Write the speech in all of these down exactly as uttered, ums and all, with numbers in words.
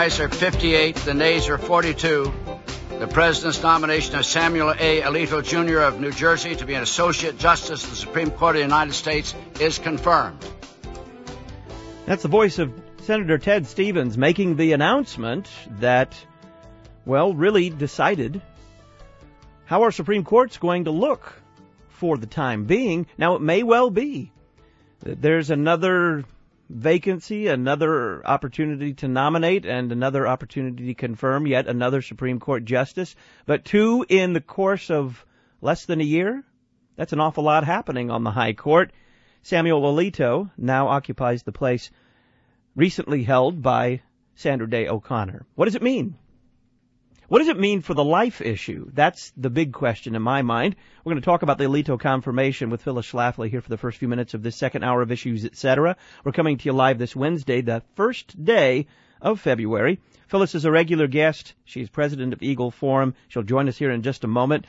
ayes are fifty-eight, the nays are forty-two. The President's nomination of Samuel A. Alito, Junior of New Jersey to be an Associate Justice of the Supreme Court of the United States is confirmed. That's the voice of Senator Ted Stevens making the announcement that, well, really decided how our Supreme Court's going to look for the time being. Now, it may well be that there's another vacancy, another opportunity to nominate, and another opportunity to confirm yet another Supreme Court justice. But two in the course of less than a year? That's an awful lot happening on the High Court. Samuel Alito now occupies the place recently held by Sandra Day O'Connor. What does it mean? What does it mean for the life issue? That's the big question in my mind. We're going to talk about the Alito confirmation with Phyllis Schlafly here for the first few minutes of this second hour of Issues, et cetera. We're coming to you live this Wednesday, the first day of February. Phyllis is a regular guest. She's president of Eagle Forum. She'll join us here in just a moment.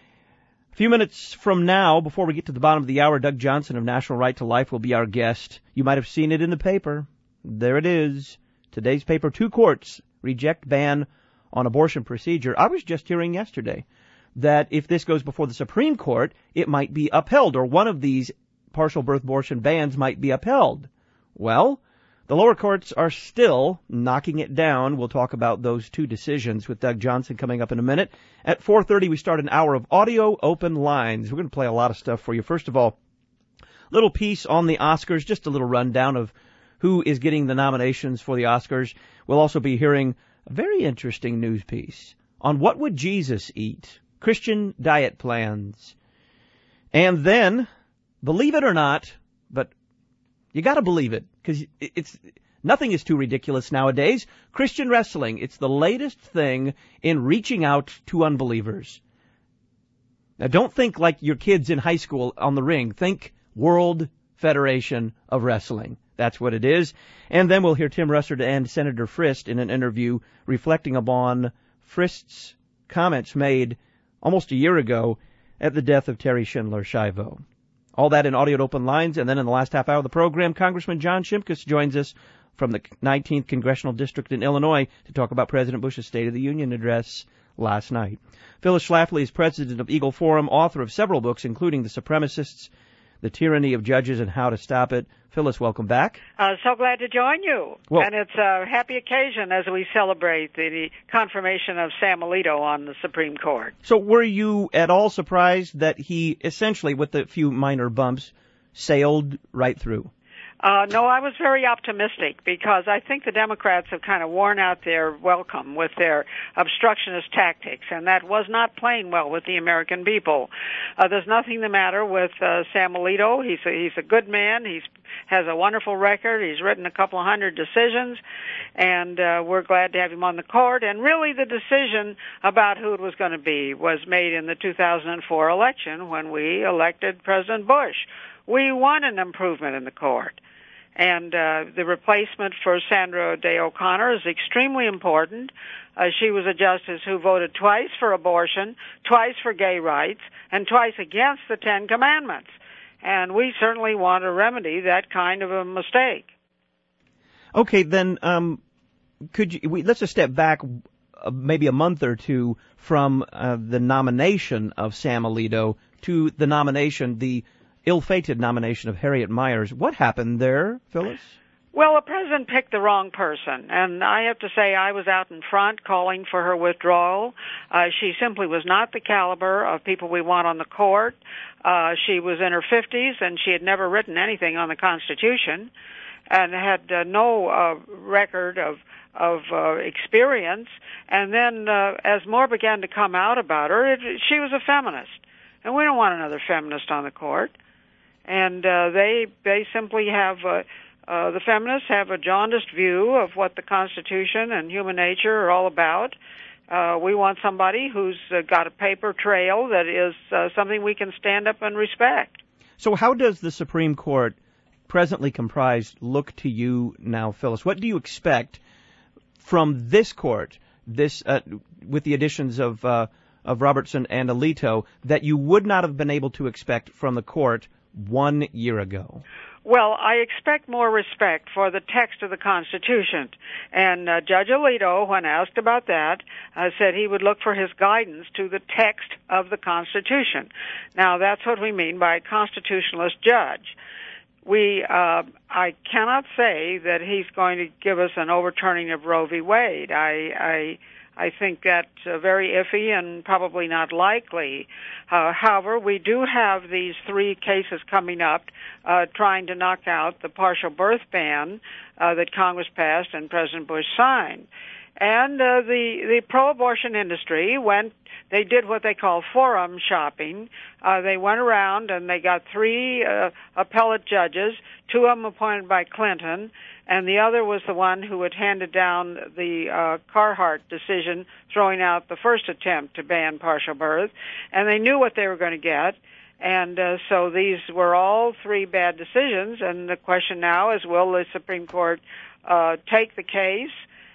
A few minutes from now, before we get to the bottom of the hour, Doug Johnson of National Right to Life will be our guest. You might have seen it in the paper. There it is. Today's paper, two courts reject ban on abortion procedure. I was just hearing yesterday that if this goes before the Supreme Court, it might be upheld, or one of these partial birth abortion bans might be upheld. Well, the lower courts are still knocking it down. We'll talk about those two decisions with Doug Johnson coming up in a minute. At four thirty, we start an hour of audio open lines. We're going to play a lot of stuff for you. First of all, little piece on the Oscars, just a little rundown of who is getting the nominations for the Oscars. We'll also be hearing a very interesting news piece on what would Jesus eat, Christian diet plans. And then, believe it or not, but you got to believe it, because it's nothing is too ridiculous nowadays. Christian wrestling, it's the latest thing in reaching out to unbelievers. Now, don't think like your kids in high school on the ring. Think World Federation of Wrestling. That's what it is. And then we'll hear Tim Russert and Senator Frist in an interview reflecting upon Frist's comments made almost a year ago at the death of Terry Schindler Schiavo. All that in audio open lines. And then in the last half hour of the program, Congressman John Shimkus joins us from the nineteenth Congressional District in Illinois to talk about President Bush's State of the Union address last night. Phyllis Schlafly is president of Eagle Forum, author of several books, including The Supremacists, The Tyranny of Judges and How to Stop It. Phyllis, welcome back. Uh, so glad to join you. Well, and it's a happy occasion as we celebrate the confirmation of Sam Alito on the Supreme Court. So were you at all surprised that he essentially, with a few minor bumps, sailed right through? Uh, no, I was very optimistic because I think the Democrats have kind of worn out their welcome with their obstructionist tactics, and that was not playing well with the American people. Uh, there's nothing the matter with uh, Sam Alito. He's a, he's a good man. He's has a wonderful record. He's written a couple of hundred decisions, and uh, we're glad to have him on the court. And really the decision about who it was going to be was made in the two thousand four election when we elected President Bush. We won an improvement in the court. And uh, the replacement for Sandra Day O'Connor is extremely important. Uh, she was a justice who voted twice for abortion, twice for gay rights, and twice against the Ten Commandments. And we certainly want to remedy that kind of a mistake. Okay, then um, could you, we, let's just step back uh, maybe a month or two from uh, the nomination of Sam Alito to the nomination, the ill-fated nomination of Harriet Miers. What happened there, Phyllis? Well, the president picked the wrong person, and I have to say I was out in front calling for her withdrawal. Uh, she simply was not the caliber of people we want on the court. Uh, she was in her fifties, and she had never written anything on the Constitution and had uh, no uh, record of of uh, experience. And then uh, as more began to come out about her, it, she was a feminist, and we don't want another feminist on the court. And uh, they they simply have, uh, uh, the feminists have a jaundiced view of what the Constitution and human nature are all about. Uh, we want somebody who's uh, got a paper trail that is uh, something we can stand up and respect. So how does the Supreme Court, presently comprised, look to you now, Phyllis? What do you expect from this court, this uh, with the additions of uh, of Robertson and Alito, that you would not have been able to expect from the court one year ago? Well, I expect more respect for the text of the Constitution. And uh, Judge Alito, when asked about that, uh, said he would look for his guidance to the text of the Constitution. Now, that's what we mean by a constitutionalist judge. We, uh, I cannot say that he's going to give us an overturning of Roe v. Wade. I, I, I think that's uh, very iffy and probably not likely. Uh, however, we do have these three cases coming up uh, trying to knock out the partial birth ban uh, that Congress passed and President Bush signed. And uh, the, the pro-abortion industry went, they did what they call forum shopping. Uh, they went around and they got three uh, appellate judges, two of them appointed by Clinton, and the other was the one who had handed down the uh, Carhart decision, throwing out the first attempt to ban partial birth. And they knew what they were going to get. And uh, so these were all three bad decisions. And the question now is, will the Supreme Court uh, take the case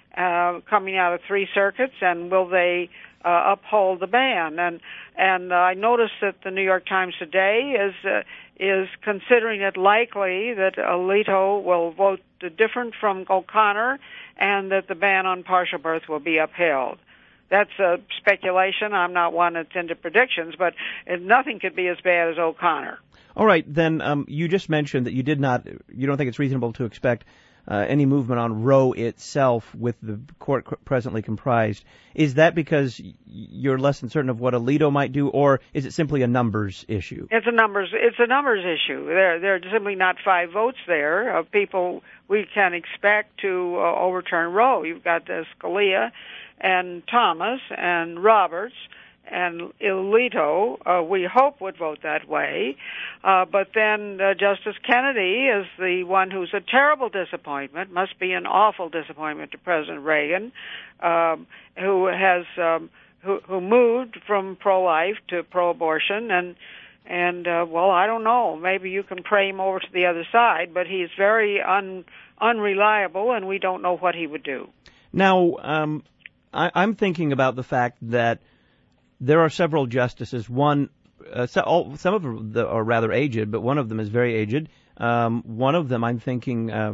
uh, coming out of three circuits, and will they uh, uphold the ban? And and uh, I noticed that the New York Times today is uh, is considering it likely that Alito will vote different from O'Connor, and that the ban on partial birth will be upheld. That's a speculation. I'm not one that's into predictions, but nothing could be as bad as O'Connor. All right, then um, you just mentioned that you did not, you don't think it's reasonable to expect uh, any movement on Roe itself with the court presently comprised. Is that because you're less than certain of what Alito might do, or is it simply a numbers issue? It's a numbers. It's a numbers issue. There, there are simply not five votes there of people we can expect to uh, overturn Roe. You've got uh, Scalia and Thomas and Roberts and Alito, uh, we hope would vote that way. Uh, but then uh, Justice Kennedy is the one who's a terrible disappointment, must be an awful disappointment to President Reagan, um, who has um, who, who moved from pro-life to pro-abortion. And, and uh, well, I don't know, maybe you can pray him over to the other side, but he's very un, unreliable, and we don't know what he would do. Now, um, I, I'm thinking about the fact that there are several justices. One, uh, so, all, some of them are rather aged, but one of them is very aged. Um, one of them, I'm thinking, uh,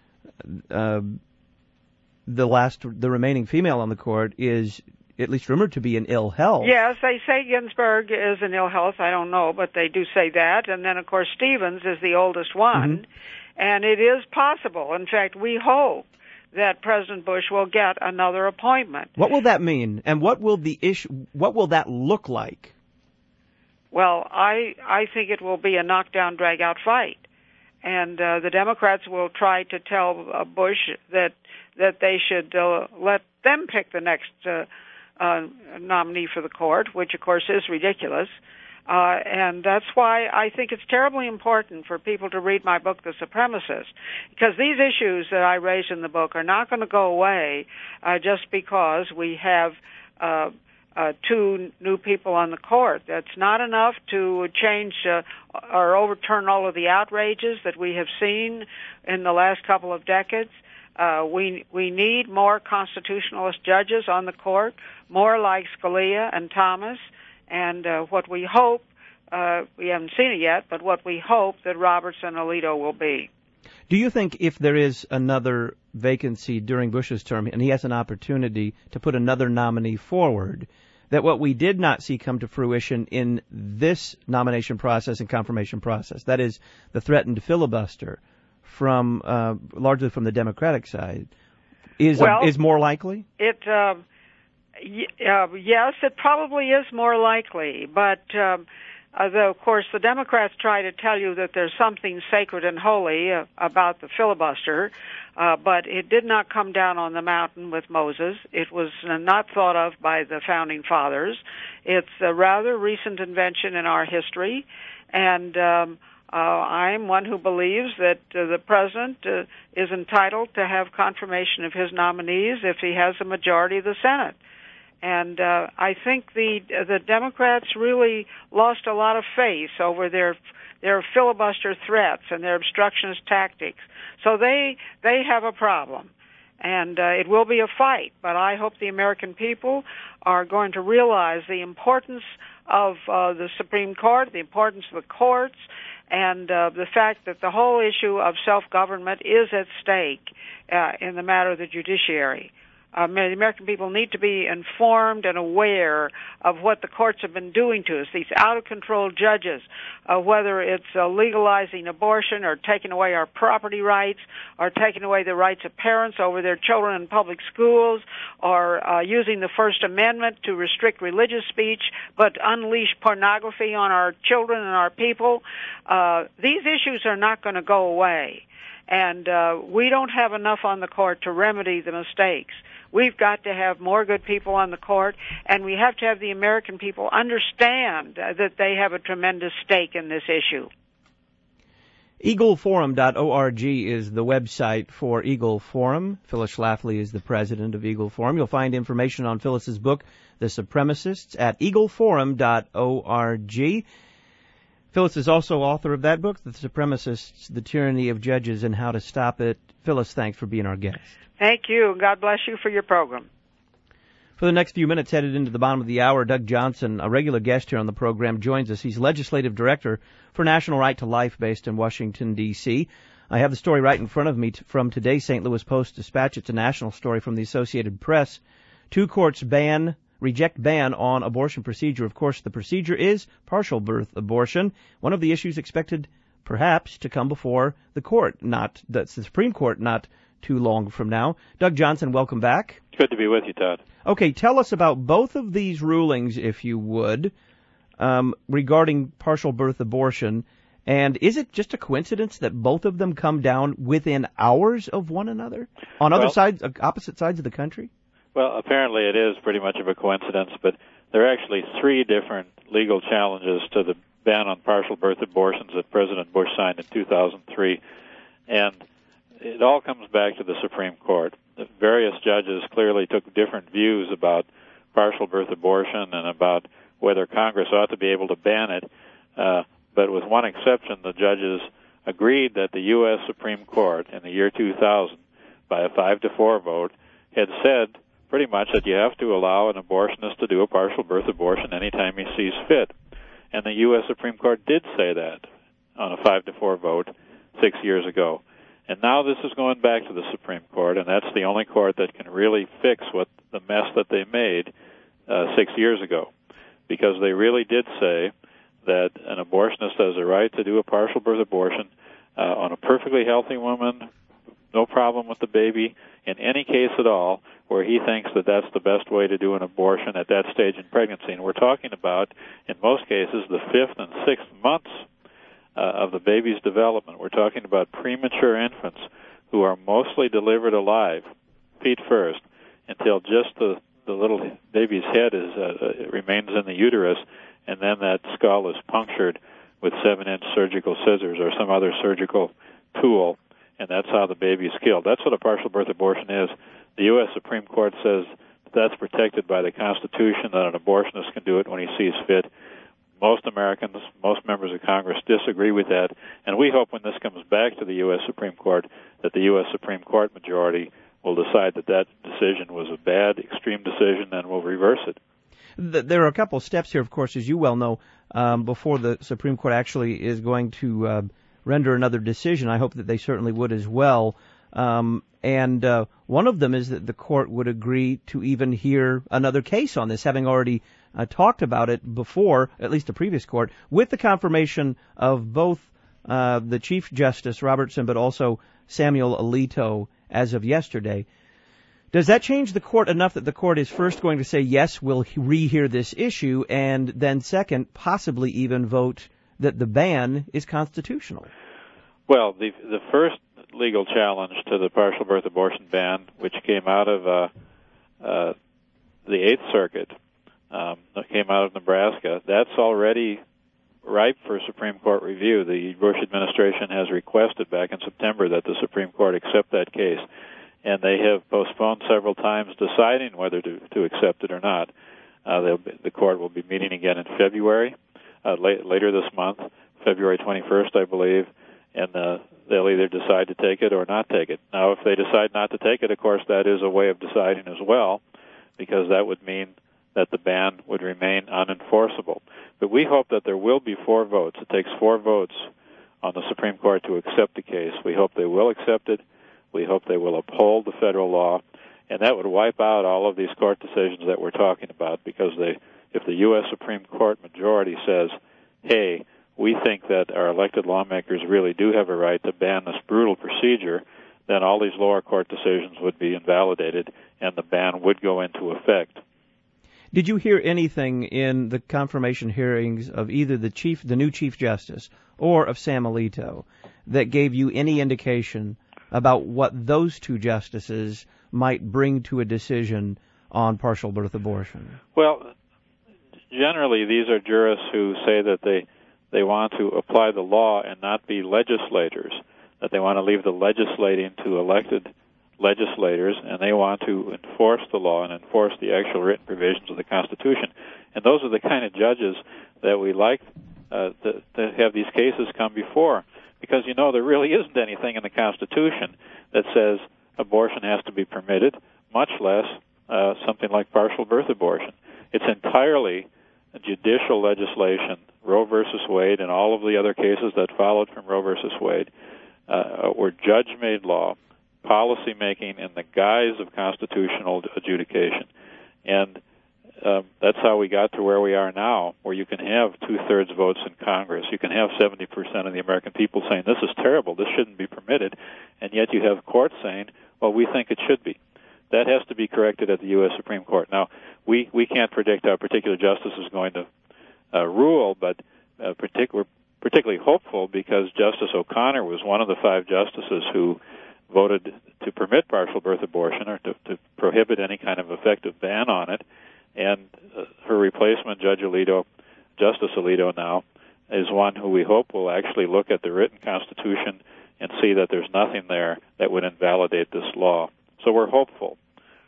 uh, the last, the remaining female on the court is at least rumored to be in ill health. Yes, they say Ginsburg is in ill health. I don't know, but they do say that. And then, of course, Stevens is the oldest one, mm-hmm. and it is possible. In fact, we hope that President Bush will get another appointment. What will that mean, and what will the issue? What will that look like? Well, I I think it will be a knockdown, drag-out fight, and uh, the Democrats will try to tell uh, Bush that that they should uh, let them pick the next uh, uh, nominee for the court, which of course is ridiculous. Uh, and that's why I think it's terribly important for people to read my book, The Supremacist, because these issues that I raise in the book are not going to go away uh, just because we have uh, uh, two new people on the court. That's not enough to change uh, or overturn all of the outrages that we have seen in the last couple of decades. Uh, we we need more constitutionalist judges on the court, more like Scalia and Thomas. And uh, what we hope, uh, we haven't seen it yet, but what we hope that Roberts and Alito will be. Do you think if there is another vacancy during Bush's term and he has an opportunity to put another nominee forward, that what we did not see come to fruition in this nomination process and confirmation process, that is the threatened filibuster from uh, largely from the Democratic side, is well, uh, is more likely? It. Uh, Uh, yes, it probably is more likely, but um, uh, though, of course, the Democrats try to tell you that there's something sacred and holy uh, about the filibuster, uh, but it did not come down on the mountain with Moses. It was uh, not thought of by the Founding Fathers. It's a rather recent invention in our history, and um, uh, I'm one who believes that uh, the President uh, is entitled to have confirmation of his nominees if he has a majority of the Senate. And uh, I think the the Democrats really lost a lot of face over their their filibuster threats and their obstructionist tactics. So they they have a problem, and uh, it will be a fight. But I hope the American people are going to realize the importance of uh, the Supreme Court, the importance of the courts, and uh, the fact that the whole issue of self-government is at stake uh, in the matter of the judiciary. Um, the American people need to be informed and aware of what the courts have been doing to us, these out-of-control judges, uh, whether it's uh, legalizing abortion or taking away our property rights or taking away the rights of parents over their children in public schools or uh, using the First Amendment to restrict religious speech but unleash pornography on our children and our people. Uh, these issues are not going to go away. And uh, we don't have enough on the court to remedy the mistakes. We've got to have more good people on the court, and we have to have the American people understand uh, that they have a tremendous stake in this issue. eagle forum dot org is the website for Eagle Forum. Phyllis Schlafly is the president of Eagle Forum. You'll find information on Phyllis's book, The Supremacists, at eagle forum dot org. Phyllis is also author of that book, The Supremacists, The Tyranny of Judges and How to Stop It. Phyllis, thanks for being our guest. Thank you. God bless you for your program. For the next few minutes, headed into the bottom of the hour, Doug Johnson, a regular guest here on the program, joins us. He's legislative director for National Right to Life based in Washington, D C I have the story right in front of me from today's Saint Louis Post-Dispatch. It's a national story from the Associated Press. Two courts ban reject ban on abortion procedure. Of course, the procedure is partial birth abortion, one of the issues expected perhaps to come before the court, not the Supreme Court, not too long from now. Doug Johnson, welcome back. Good to be with you, Todd. Okay, tell us about both of these rulings, if you would, um, regarding partial birth abortion. And is it just a coincidence that both of them come down within hours of one another on other well, sides, opposite sides of the country? Well, apparently it is pretty much of a coincidence, but there are actually three different legal challenges to the ban on partial birth abortions that President Bush signed in two thousand three, and it all comes back to the Supreme Court. The various judges clearly took different views about partial birth abortion and about whether Congress ought to be able to ban it, uh, but with one exception, the judges agreed that the U S Supreme Court in the year two thousand, by a five to four vote, had said pretty much that you have to allow an abortionist to do a partial birth abortion anytime he sees fit. And the U S Supreme Court did say that on a five to four vote six years ago. And now this is going back to the Supreme Court, and that's the only court that can really fix what the mess that they made uh, six years ago, because they really did say that an abortionist has a right to do a partial birth abortion uh, on a perfectly healthy woman, no problem with the baby, in any case at all, where he thinks that that's the best way to do an abortion at that stage in pregnancy. And we're talking about, in most cases, the fifth and sixth months uh, of the baby's development. We're talking about premature infants who are mostly delivered alive, feet first, until just the, the little baby's head is uh, remains in the uterus, and then that skull is punctured with seven-inch surgical scissors or some other surgical tool, and that's how the baby is killed. That's what a partial birth abortion is. The U S Supreme Court says that's protected by the Constitution, that an abortionist can do it when he sees fit. Most Americans, most members of Congress disagree with that, and we hope when this comes back to the U S Supreme Court that the U S Supreme Court majority will decide that that decision was a bad, extreme decision and will reverse it. There are a couple of steps here, of course, as you well know, um, before the Supreme Court actually is going to uh, render another decision. I hope that they certainly would as well. Um, and uh, one of them is that the court would agree to even hear another case on this, having already uh, talked about it before, at least the previous court, with the confirmation of both uh, the Chief Justice Robertson, but also Samuel Alito as of yesterday. Does that change the court enough that the court is first going to say, yes, we'll rehear this issue, and then second, possibly even vote that the ban is constitutional? Well, the the first legal challenge to the partial birth abortion ban, which came out of uh, uh, the Eighth Circuit, um, that came out of Nebraska, that's already ripe for Supreme Court review. The Bush administration has requested back in September that the Supreme Court accept that case, and they have postponed several times deciding whether to, to accept it or not. Uh, be, the court will be meeting again in February, uh, late, later this month, February twenty-first, I believe, and uh, they'll either decide to take it or not take it. Now, if they decide not to take it, of course, that is a way of deciding as well, because that would mean that the ban would remain unenforceable. But we hope that there will be four votes. It takes four votes on the Supreme Court to accept the case. We hope they will accept it. We hope they will uphold the federal law, and that would wipe out all of these court decisions that we're talking about, because they, if the U S Supreme Court majority says, hey, we think that our elected lawmakers really do have a right to ban this brutal procedure, then all these lower court decisions would be invalidated and the ban would go into effect. Did you hear anything in the confirmation hearings of either the chief, the new Chief Justice, or of Sam Alito that gave you any indication about what those two justices might bring to a decision on partial birth abortion? Well, generally these are jurists who say that they they want to apply the law and not be legislators, that they want to leave the legislating to elected legislators, and they want to enforce the law and enforce the actual written provisions of the Constitution. And those are the kind of judges that we like uh, to, to have these cases come before, because, you know, there really isn't anything in the Constitution that says abortion has to be permitted, much less uh, something like partial birth abortion. It's entirely judicial legislation. Roe versus Wade and all of the other cases that followed from Roe versus Wade uh, were judge-made law, policy making in the guise of constitutional adjudication. And uh, that's how we got to where we are now, where you can have two-thirds votes in Congress. You can have seventy percent of the American people saying, this is terrible, this shouldn't be permitted, and yet you have courts saying, well, we think it should be. That has to be corrected at the U S Supreme Court. Now, we, we can't predict how a particular justice is going to uh, rule, but uh, partic- we're particularly hopeful because Justice O'Connor was one of the five justices who voted to permit partial birth abortion or to, to prohibit any kind of effective ban on it. And uh, her replacement, Judge Alito, Justice Alito now, is one who we hope will actually look at the written Constitution and see that there's nothing there that would invalidate this law. So we're hopeful.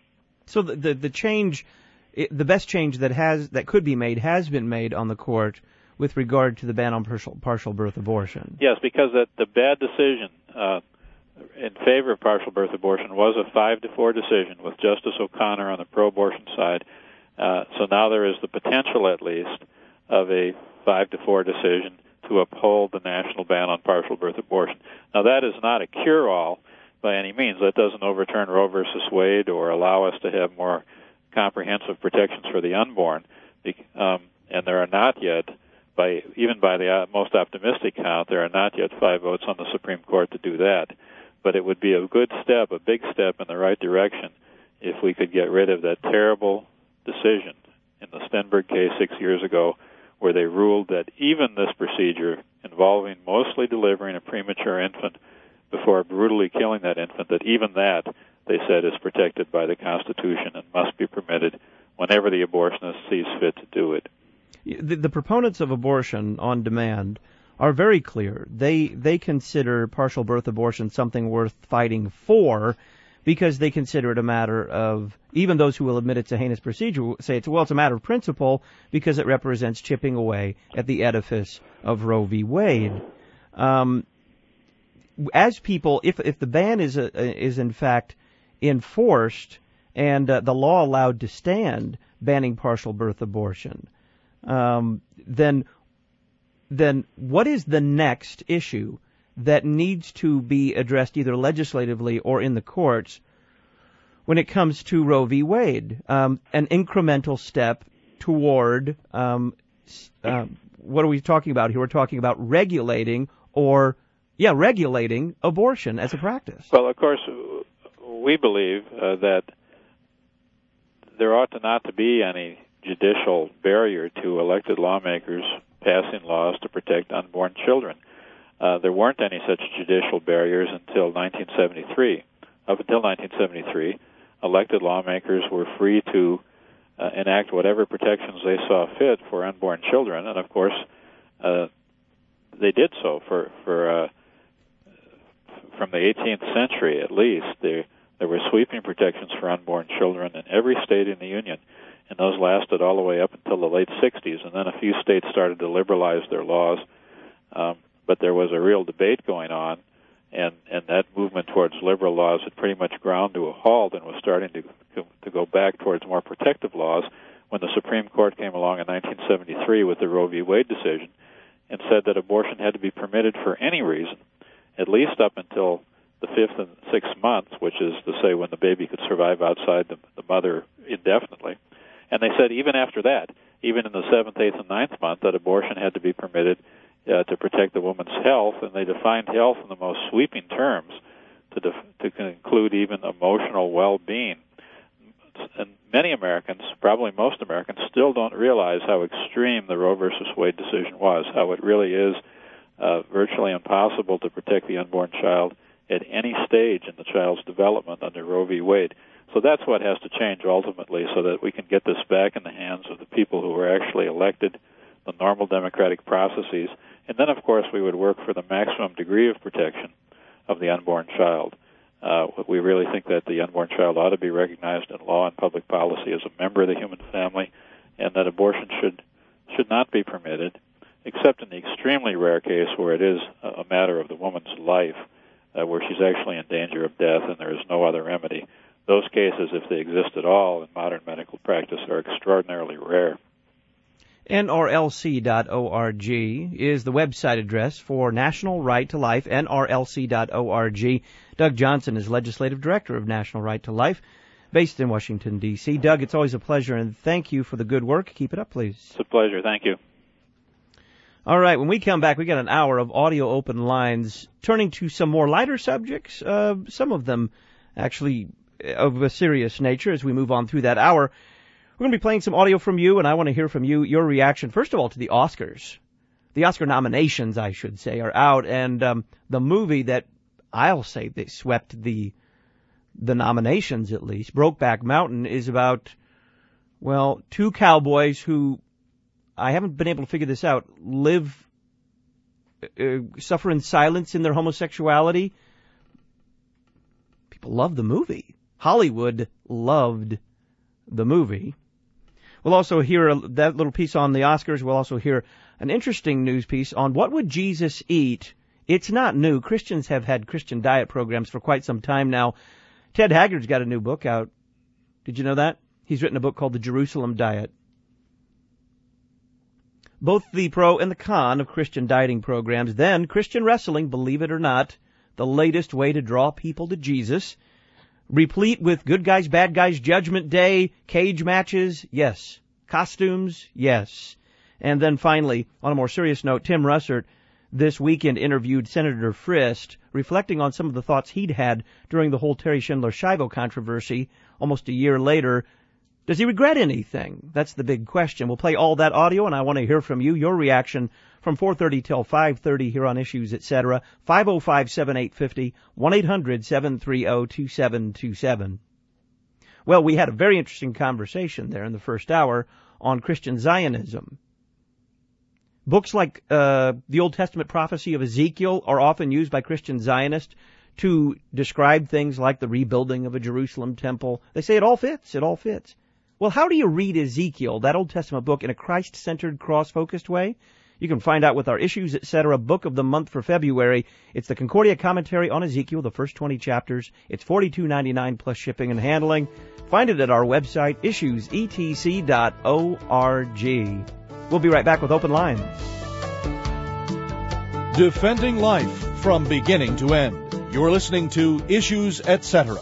So the the, the change, the best change that has that could be made has been made on the court with regard to the ban on partial, partial birth abortion. Yes, because that the bad decision uh, in favor of partial birth abortion was a five to four decision with Justice O'Connor on the pro-abortion side. Uh, so now there is the potential, at least, of a five to four decision to uphold the national ban on partial birth abortion. Now that is not a cure-all by any means. That doesn't overturn Roe versus Wade or allow us to have more comprehensive protections for the unborn. Um, and there are not yet, by even by the most optimistic count, there are not yet five votes on the Supreme Court to do that. But it would be a good step, a big step in the right direction, if we could get rid of that terrible decision in the Stenberg case six years ago, where they ruled that even this procedure involving mostly delivering a premature infant before brutally killing that infant, that even that, they said, is protected by the Constitution and must be permitted whenever the abortionist sees fit to do it. The, the proponents of abortion on demand are very clear. They they consider partial birth abortion something worth fighting for, because they consider it a matter of, even those who will admit it's a heinous procedure say it's, well, it's a matter of principle because it represents chipping away at the edifice of Roe v. Wade. Um, as people, if if the ban is a, is in fact enforced and uh, the law allowed to stand banning partial birth abortion, um, then then what is the next issue that needs to be addressed either legislatively or in the courts when it comes to Roe v. Wade? Um, an incremental step toward, um, uh, what are we talking about here? We're talking about regulating or, yeah, regulating abortion as a practice. Well, of course, we believe uh, that there ought to not to be any judicial barrier to elected lawmakers passing laws to protect unborn children. Uh, there weren't any such judicial barriers until nineteen seventy-three. Up until nineteen seventy-three, elected lawmakers were free to uh, enact whatever protections they saw fit for unborn children, and of course, uh, they did so for for uh, from the eighteenth century at least. There there were sweeping protections for unborn children in every state in the Union, and those lasted all the way up until the late sixties, and then a few states started to liberalize their laws. Um, But there was a real debate going on, and, and that movement towards liberal laws had pretty much ground to a halt and was starting to, to to go back towards more protective laws when the Supreme Court came along in nineteen seventy-three with the Roe v. Wade decision. and said that abortion had to be permitted for any reason, at least up until the fifth and sixth month, which is to say when the baby could survive outside the, the mother indefinitely. And they said even after that, even in the seventh, eighth, and ninth month, that abortion had to be permitted uh, to protect the woman's health, and they defined health in the most sweeping terms to, def- to include even emotional well-being. And many Americans, probably most Americans, still don't realize how extreme the Roe versus Wade decision was, how it really is uh, virtually impossible to protect the unborn child at any stage in the child's development under Roe v. Wade. So that's what has to change ultimately so that we can get this back in the hands of the people who were actually elected, the normal democratic processes. And then, of course, we would work for the maximum degree of protection of the unborn child. Uh, we really think that the unborn child ought to be recognized in law and public policy as a member of the human family, and that abortion should should not be permitted, except in the extremely rare case where it is a matter of the woman's life, uh, where she's actually in danger of death and there is no other remedy. Those cases, if they exist at all in modern medical practice, are extraordinarily rare. N R L C dot org is the website address for National Right to Life, N R L C dot org. Doug Johnson is Legislative Director of National Right to Life, based in Washington, D C Doug, it's always a pleasure, and thank you for the good work. Keep it up, please. It's a pleasure. Thank you. All right, when we come back, we got an hour of audio open lines, turning to some more lighter subjects, uh, some of them actually of a serious nature as we move on through that hour. We're going to be playing some audio from you, and I want to hear from you, your reaction, first of all, to the Oscars. The Oscar nominations, I should say, are out, and um, the movie that I'll say they swept the the nominations, at least, Brokeback Mountain, is about, well, two cowboys who, I haven't been able to figure this out, live, uh, suffer in silence in their homosexuality. People love the movie. Hollywood loved the movie. We'll also hear a, that little piece on the Oscars. We'll also hear an interesting news piece on what would Jesus eat. It's not new. Christians have had Christian diet programs for quite some time now. Ted Haggard's got a new book out. Did you know that? He's written a book called The Jerusalem Diet. Both the pro and the con of Christian dieting programs. Then Christian wrestling, believe it or not, the latest way to draw people to Jesus. Replete with good guys, bad guys, Judgment Day, cage matches, yes. Costumes, yes. And then finally, on a more serious note, Tim Russert this weekend interviewed Senator Frist, reflecting on some of the thoughts he'd had during the whole Terry Schindler-Schiavo controversy almost a year later. Does he regret anything? That's the big question. We'll play all that audio, and I want to hear from you, your reaction from four thirty till five thirty here on Issues, et cetera. five oh five, seven eight five oh, one eight hundred, seven three oh, two seven two seven. Well, we had a very interesting conversation there in the first hour on Christian Zionism. Books like uh, the Old Testament prophecy of Ezekiel are often used by Christian Zionists to describe things like the rebuilding of a Jerusalem temple. They say it all fits, it all fits. Well, how do you read Ezekiel, that Old Testament book, in a Christ-centered, cross-focused way? You can find out with our Issues, et cetera. Book of the month for February. It's the Concordia Commentary on Ezekiel, the first twenty chapters. It's forty-two ninety-nine plus shipping and handling. Find it at our website, issues e t c dot org. We'll be right back with Open Lines. Defending life from beginning to end. You're listening to Issues, et cetera.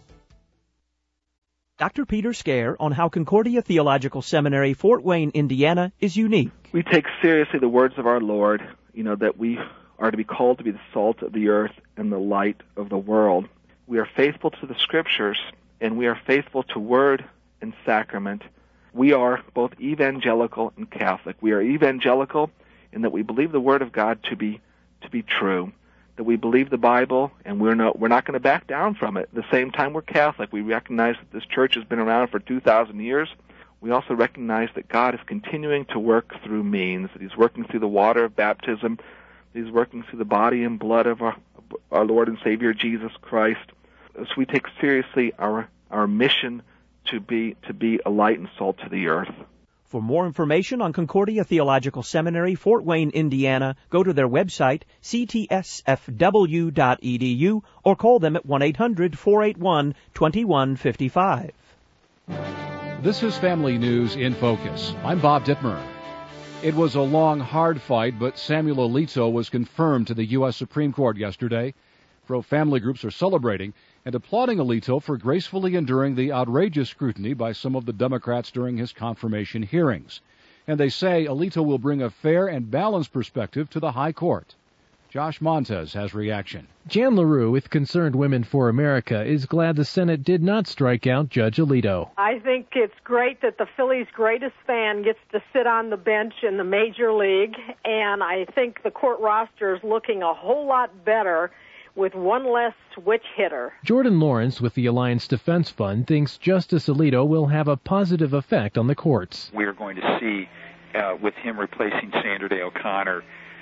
Doctor Peter Scare on how Concordia Theological Seminary, Fort Wayne, Indiana, is unique. We take seriously the words of our Lord, you know, that we are to be called to be the salt of the earth and the light of the world. We are faithful to the Scriptures, and we are faithful to word and sacrament. We are both evangelical and Catholic. We are evangelical in that we believe the Word of God to be to be true, that we believe the Bible, and we're not we're not going to back down from it. At the same time, we're Catholic. We recognize that this church has been around for two thousand years. We also recognize that God is continuing to work through means, that He's working through the water of baptism, that He's working through the body and blood of our, our Lord and Savior Jesus Christ. So we take seriously our our mission to be to be a light and salt to the earth. For more information on Concordia Theological Seminary, Fort Wayne, Indiana, go to their website, c t s f w dot e d u, or call them at one eight hundred, four eight one, two one five five. This is Family News in Focus. I'm Bob Dittmer. It was a long, hard fight, but Samuel Alito was confirmed to the U S Supreme Court yesterday. Pro-family groups are celebrating and applauding Alito for gracefully enduring the outrageous scrutiny by some of the Democrats during his confirmation hearings. And they say Alito will bring a fair and balanced perspective to the high court. Josh Montez has reaction. Jan LaRue with Concerned Women for America is glad the Senate did not strike out Judge Alito. I think it's great that the Phillies' greatest fan gets to sit on the bench in the major league, and I think the court roster is looking a whole lot better with one less switch hitter. Jordan Lawrence with the Alliance Defense Fund thinks Justice Alito will have a positive effect on the courts. We're going to see, uh, with him replacing Sandra Day O'Connor,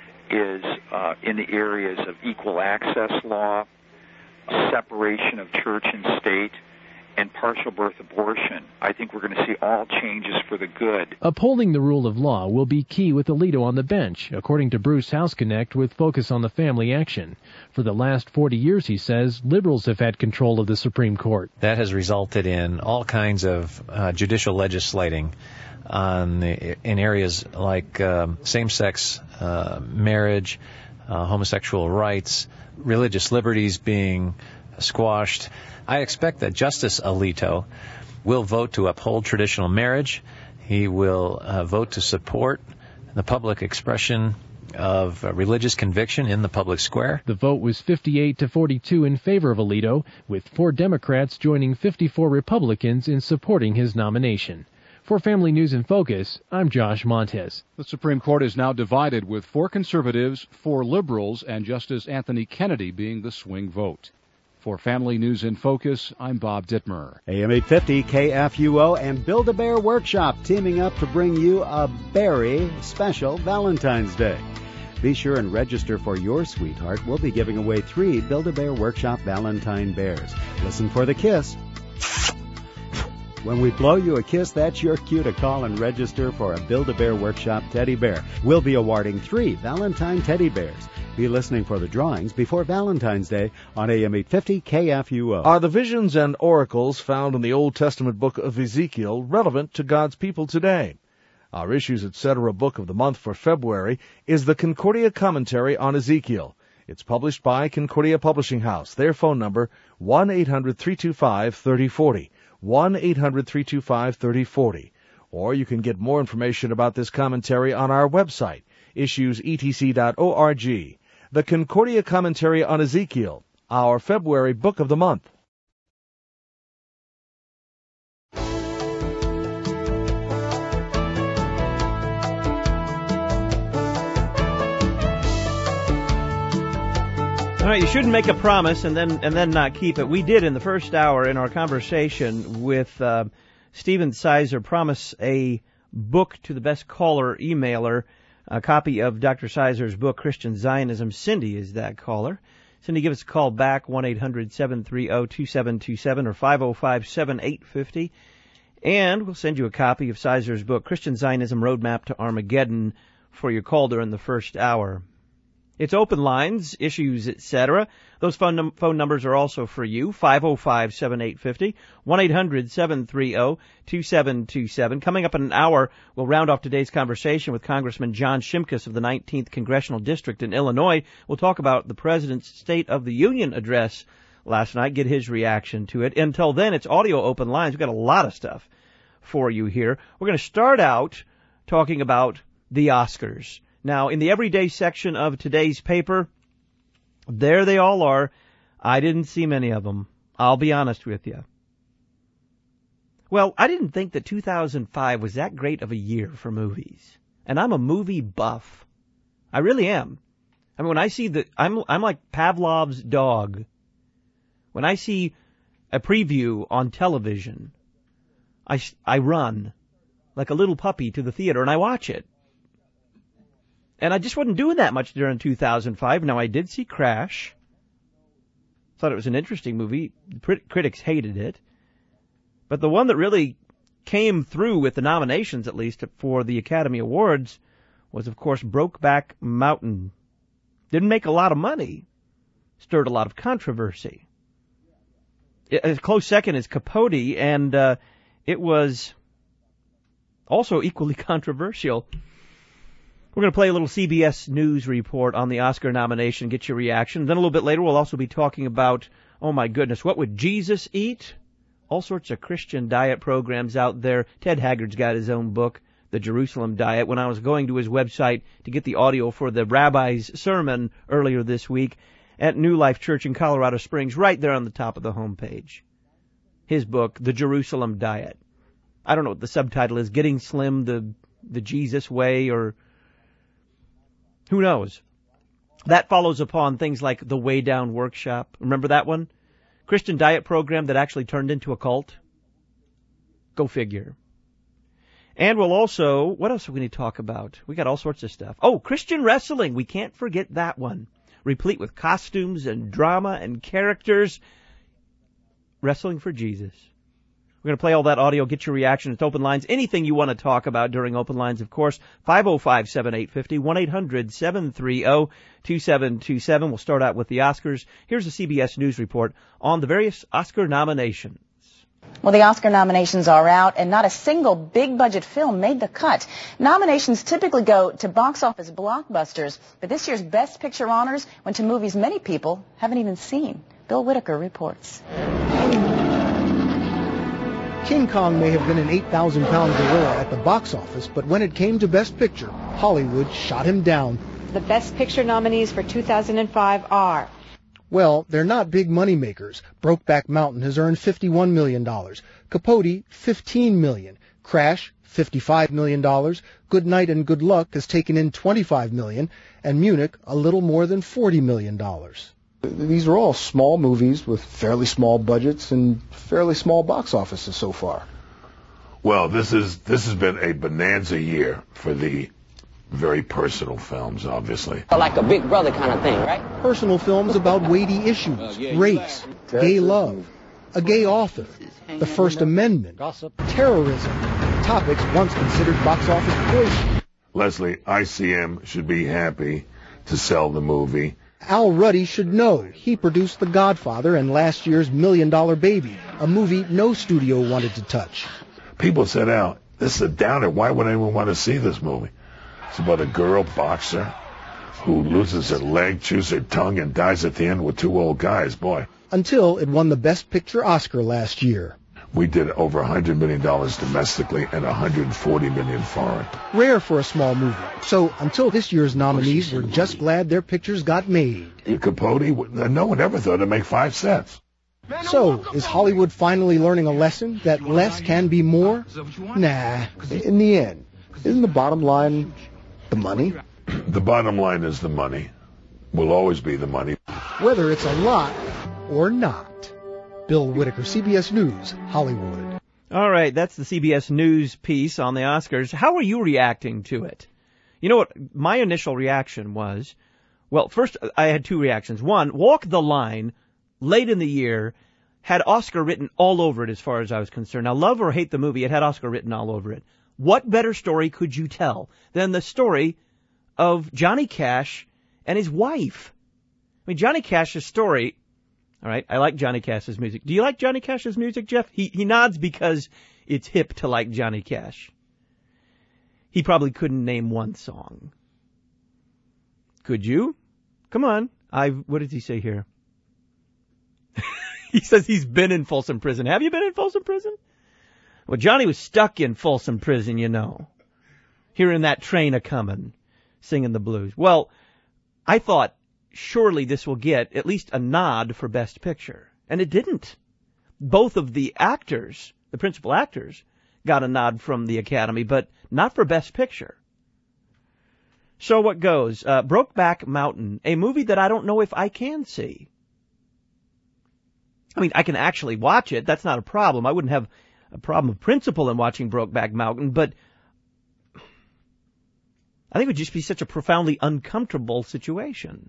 is uh, in the areas of equal access law, separation of church and state, and partial birth abortion. I think we're going to see all changes for the good. Upholding the rule of law will be key with Alito on the bench, according to Bruce Houseknecht with Focus on the Family Action. For the last forty years, he says, liberals have had control of the Supreme Court. That has resulted in all kinds of uh, judicial legislating on the, in areas like um, same-sex uh, marriage, uh, homosexual rights, religious liberties being squashed. I expect that Justice Alito will vote to uphold traditional marriage. He will uh, vote to support the public expression of uh, religious conviction in the public square. The vote was fifty-eight to forty-two in favor of Alito, with four Democrats joining fifty-four Republicans in supporting his nomination. For Family News in Focus, I'm Josh Montez. The Supreme Court is now divided, with four conservatives, four liberals, and Justice Anthony Kennedy being the swing vote. For Family News in Focus, I'm Bob Dittmer. A M eight fifty K F U O and Build-A-Bear Workshop teaming up to bring you a very special Valentine's Day. Be sure and register for your sweetheart. We'll be giving away three Build-A-Bear Workshop Valentine Bears. Listen for the kiss. When we blow you a kiss, that's your cue to call and register for a Build-A-Bear Workshop teddy bear. We'll be awarding three Valentine teddy bears. Be listening for the drawings before Valentine's Day on A M eight fifty K F U O. Are the visions and oracles found in the Old Testament book of Ezekiel relevant to God's people today? Our Issues Etc. book of the month for February is the Concordia Commentary on Ezekiel. It's published by Concordia Publishing House. Their phone number, one eight hundred three two five three oh four oh. one eight hundred three two five three oh four oh. Or you can get more information about this commentary on our website, issues e t c dot org. The Concordia Commentary on Ezekiel, our February book of the month. All right, you shouldn't make a promise and then and then not keep it. We did in the first hour in our conversation with uh, Stephen Sizer promise a book to the best caller emailer, a copy of Doctor Sizer's book, Christian Zionism. Cindy is that caller. Cindy, give us a call back, one eight hundred seven three zero two seven two seven or five oh five seven eight five oh. And we'll send you a copy of Sizer's book, Christian Zionism Roadmap to Armageddon, for your call during the first hour. It's open lines, issues, et cetera. Those phone, num- phone numbers are also for you, five oh five seven eight five oh, one eight hundred seven three zero two seven two seven. Coming up in an hour, we'll round off today's conversation with Congressman John Shimkus of the nineteenth Congressional District in Illinois. We'll talk about the President's State of the Union address last night, get his reaction to it. Until then, it's audio open lines. We've got a lot of stuff for you here. We're going to start out talking about the Oscars. Now, in the everyday section of today's paper, there they all are. I didn't see many of them. I'll be honest with you. Well, I didn't think that two thousand five was that great of a year for movies. And I'm a movie buff. I really am. I mean, when I see the, I'm, I'm like Pavlov's dog. When I see a preview on television, I, I run like a little puppy to the theater and I watch it. And I just wasn't doing that much during two thousand five. Now, I did see Crash. Thought it was an interesting movie. Critics hated it. But the one that really came through with the nominations, at least, for the Academy Awards was, of course, Brokeback Mountain. Didn't make a lot of money. Stirred a lot of controversy. A close second is Capote, and uh, it was also equally controversial. We're going to play a little C B S News report on the Oscar nomination, get your reaction. Then a little bit later, we'll also be talking about, oh my goodness, what would Jesus eat? All sorts of Christian diet programs out there. Ted Haggard's got his own book, The Jerusalem Diet. When I was going to his website to get the audio for the rabbi's sermon earlier this week at New Life Church in Colorado Springs, right there on the top of the homepage, his book, The Jerusalem Diet. I don't know what the subtitle is, Getting Slim the the Jesus Way, or who knows. That follows upon things like the Way Down Workshop. Remember that one? Christian diet program that actually turned into a cult. Go figure. And we'll also, what else are we going to talk about? We got all sorts of stuff. Oh, Christian wrestling. We can't forget that one. Replete with costumes and drama and characters. Wrestling for Jesus. We're going to play all that audio, get your reaction. It's open lines. Anything you want to talk about during open lines, of course. five oh five, seven eight five oh, one eight hundred, seven three oh, two seven two seven. We'll start out with the Oscars. Here's a C B S News report on the various Oscar nominations. Well, the Oscar nominations are out, and not a single big-budget film made the cut. Nominations typically go to box office blockbusters, but this year's Best Picture honors went to movies many people haven't even seen. Bill Whitaker reports. King Kong may have been an eight thousand pound gorilla at the box office, but when it came to Best Picture, Hollywood shot him down. The Best Picture nominees for two thousand five are... Well, they're not big money makers. Brokeback Mountain has earned fifty-one million dollars. Capote, fifteen million dollars. Crash, fifty-five million dollars. Good Night and Good Luck has taken in twenty-five million dollars. And Munich, a little more than forty million dollars. These are all small movies with fairly small budgets and fairly small box offices so far. Well, this is this has been a bonanza year for the very personal films, obviously. Like a Big Brother kind of thing, right? Personal films about weighty issues, race, gay love, a gay author, the First Amendment, terrorism, topics once considered box office poison. Leslie, I C M should be happy to sell the movie. Al Ruddy should know. He produced The Godfather and last year's Million Dollar Baby, a movie no studio wanted to touch. People said, Al, this is a downer. Why would anyone want to see this movie? It's about a girl boxer who loses her leg, chews her tongue, and dies at the end with two old guys. Boy. Until it won the Best Picture Oscar last year. We did over one hundred million dollars domestically and one hundred forty million dollars foreign. Rare for a small movie. So until this year's nominees were just glad their pictures got made. Capote, no one ever thought it'd make five cents. So, is Hollywood finally learning a lesson that less can be more? Nah. In the end, isn't the bottom line the money? The bottom line is the money. Will always be the money. Whether it's a lot or not. Bill Whitaker, C B S News, Hollywood. All right, that's the C B S News piece on the Oscars. How are you reacting to it? You know what? My initial reaction was, well, first I had two reactions. One, Walk the Line, late in the year, had Oscar written all over it as far as I was concerned. Now, love or hate the movie, it had Oscar written all over it. What better story could you tell than the story of Johnny Cash and his wife? I mean, Johnny Cash's story... All right, I like Johnny Cash's music. Do you like Johnny Cash's music, Jeff? He he nods because it's hip to like Johnny Cash. He probably couldn't name one song. Could you? Come on. I what does he say here? He says he's been in Folsom Prison. Have you been in Folsom Prison? Well, Johnny was stuck in Folsom Prison, you know. Hearing that train a-comin', singing the blues. Well, I thought, surely this will get at least a nod for Best Picture. And it didn't. Both of the actors, the principal actors, got a nod from the Academy, but not for Best Picture. So what goes? Uh, Brokeback Mountain, a movie that I don't know if I can see. I mean, I can actually watch it. That's not a problem. I wouldn't have a problem of principle in watching Brokeback Mountain, but I think it would just be such a profoundly uncomfortable situation.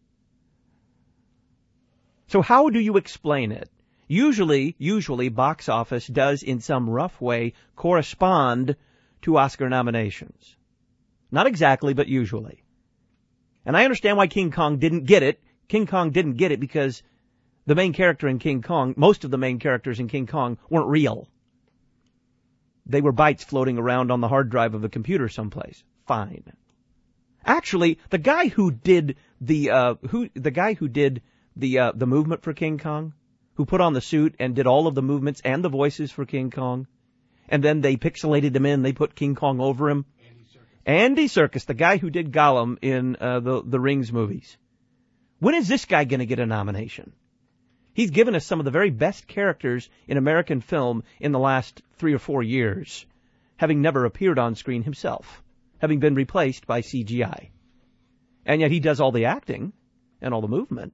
So how do you explain it? Usually, usually box office does in some rough way correspond to Oscar nominations. Not exactly, but usually. And I understand why King Kong didn't get it. King Kong didn't get it because the main character in King Kong, most of the main characters in King Kong weren't real. They were bytes floating around on the hard drive of a computer someplace. Fine. Actually, the guy who did the uh, who the guy who did the uh, the movement for King Kong, who put on the suit and did all of the movements and the voices for King Kong, and then they pixelated him in, they put King Kong over him. Andy Serkis, Andy Serkis, the guy who did Gollum in uh, the the Rings movies. When is this guy going to get a nomination? He's given us some of the very best characters in American film in the last three or four years, having never appeared on screen himself, having been replaced by C G I. And yet he does all the acting and all the movement.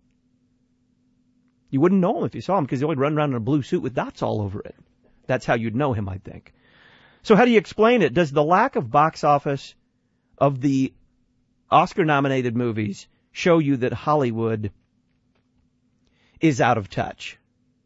You wouldn't know him if you saw him because he would run around in a blue suit with dots all over it. That's how you'd know him, I think. So how do you explain it? Does the lack of box office of the Oscar-nominated movies show you that Hollywood is out of touch?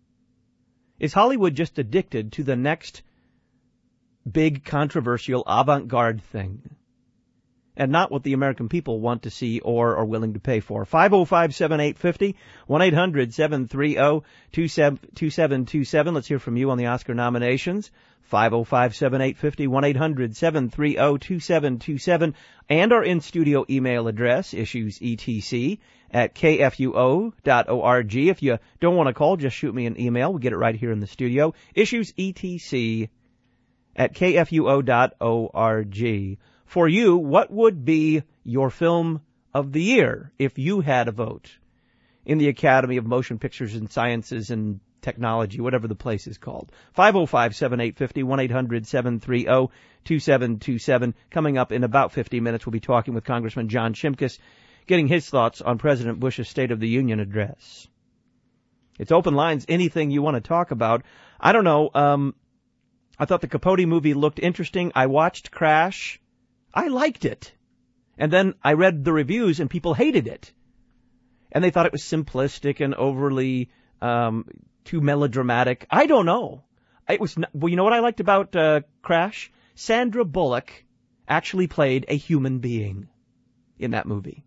Is Hollywood just addicted to the next big, controversial, avant-garde thing, and not what the American people want to see or are willing to pay for? five oh five, seven eight five oh, one eight hundred, seven three oh, two seven two seven. Let's hear from you on the Oscar nominations. five oh five, seven eight five oh, one eight hundred, seven three oh, two seven two seven. And our in-studio email address, issuesetc at k f u o dot org. If you don't want to call, just shoot me an email. We'll get it right here in the studio. issuesetc at k f u o dot org. For you, what would be your film of the year if you had a vote in the Academy of Motion Pictures and Sciences and Technology, whatever the place is called? five oh five, seven eight five oh, one eight hundred, seven three oh, two seven two seven. Coming up in about fifty minutes, we'll be talking with Congressman John Shimkus, getting his thoughts on President Bush's State of the Union address. It's open lines, anything you want to talk about. I don't know, um, I thought the Capote movie looked interesting. I watched Crash. I liked it. And then I read the reviews and people hated it. And they thought it was simplistic and overly, um, too melodramatic. I don't know. It was, not, well, you know what I liked about, uh, Crash? Sandra Bullock actually played a human being in that movie.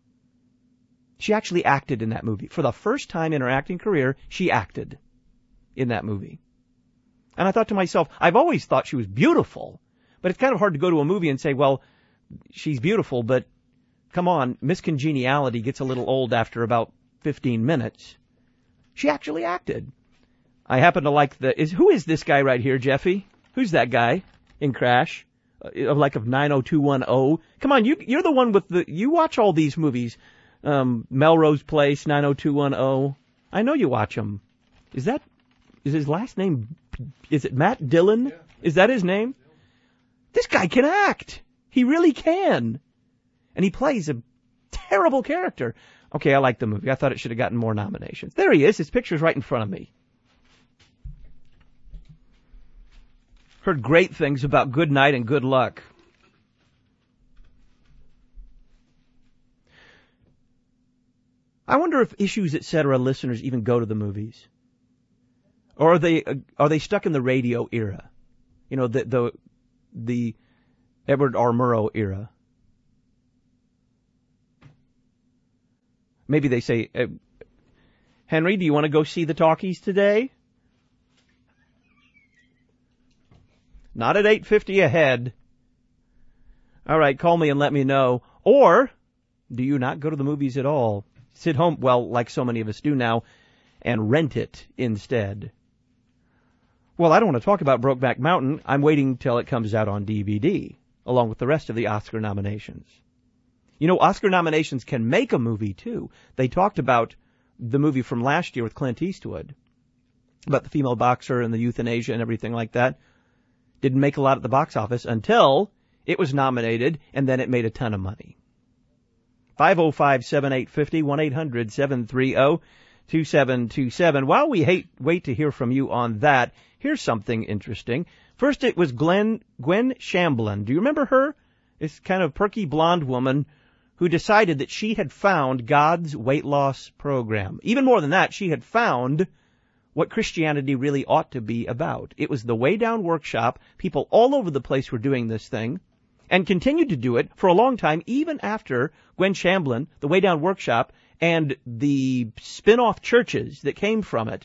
She actually acted in that movie. For the first time in her acting career, she acted in that movie. And I thought to myself, I've always thought she was beautiful, but it's kind of hard to go to a movie and say, well, she's beautiful, but come on, Miss Congeniality gets a little old after about fifteen minutes. She actually acted. I happen to like the, is, who is this guy right here, Jeffy? Who's that guy in Crash? Uh, like of nine oh two one oh. Come on, you, you're the one with the, you watch all these movies. Um, Melrose Place, nine oh two one oh. I know you watch them. Is that, is his last name, is it Matt Dillon? Yeah. Is that his name? Yeah. This guy can act. He really can. And he plays a terrible character. Okay, I like the movie. I thought it should have gotten more nominations. There he is. His picture's right in front of me. Heard great things about Good Night and Good Luck. I wonder if Issues, et cetera listeners even go to the movies. Or are they, uh, are they stuck in the radio era? You know, the, the, the Edward R. Murrow era. Maybe they say, uh, Henry, do you want to go see the talkies today? Not at eight fifty ahead. All right, call me and let me know. Or do you not go to the movies at all? Sit home, well, like so many of us do now, and rent it instead. Well, I don't want to talk about Brokeback Mountain. I'm waiting till it comes out on D V D, along with the rest of the Oscar nominations. You know, Oscar nominations can make a movie, too. They talked about the movie from last year with Clint Eastwood, about the female boxer and the euthanasia and everything like that. Didn't make a lot at the box office until it was nominated, and then it made a ton of money. five oh five, seven eight five oh, one eight hundred, seven three oh, two seven two seven. While we hate, wait to hear from you on that, here's something interesting. First, it was Glenn, Gwen Shamblin. Do you remember her? This kind of perky blonde woman who decided that she had found God's weight loss program. Even more than that, she had found what Christianity really ought to be about. It was the Way Down Workshop. People all over the place were doing this thing and continued to do it for a long time, even after Gwen Shamblin, the Way Down Workshop, and the spin-off churches that came from it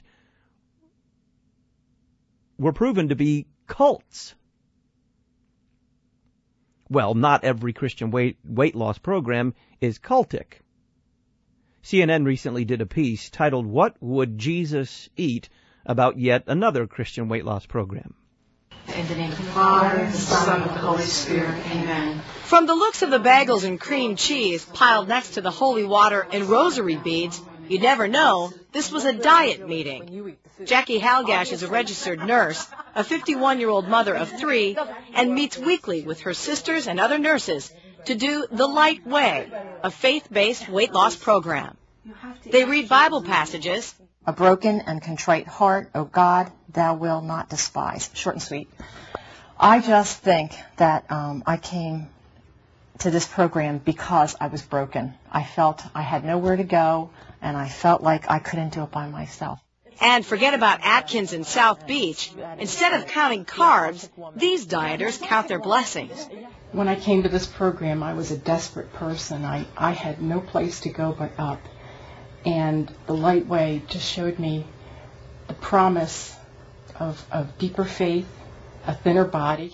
were proven to be cults. well, not every Christian weight, weight loss program is cultic. C N N recently did a piece titled, "What Would Jesus Eat?" about yet another Christian weight loss program. In the name of the Father, the Son, and the Holy Spirit. Amen. From the looks of the bagels and cream cheese piled next to the holy water and rosary beads, you'd never know this was a diet meeting. Jackie Halgash is a registered nurse, a fifty-one-year-old mother of three, and meets weekly with her sisters and other nurses to do the Light Way, a faith-based weight loss program. They read Bible passages. A broken and contrite heart, O God, thou wilt not despise. Short and sweet. I just think that um, I came to this program because I was broken. I felt I had nowhere to go, and I felt like I couldn't do it by myself. And forget about Atkins and South Beach. Instead of counting carbs, these dieters count their blessings. When I came to this program, I was a desperate person. I, I had no place to go but up. And the Light Way just showed me the promise of, of deeper faith, a thinner body.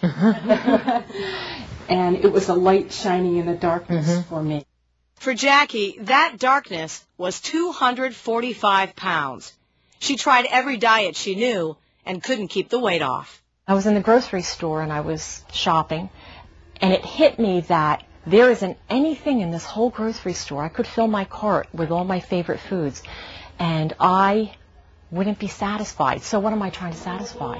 And it was a light shining in the darkness mm-hmm. for me. For Jackie, that darkness was two hundred forty-five pounds. She tried every diet she knew and couldn't keep the weight off. I was in the grocery store and I was shopping, and it hit me that there isn't anything in this whole grocery store. I could fill my cart with all my favorite foods, and I wouldn't be satisfied. So what am I trying to satisfy?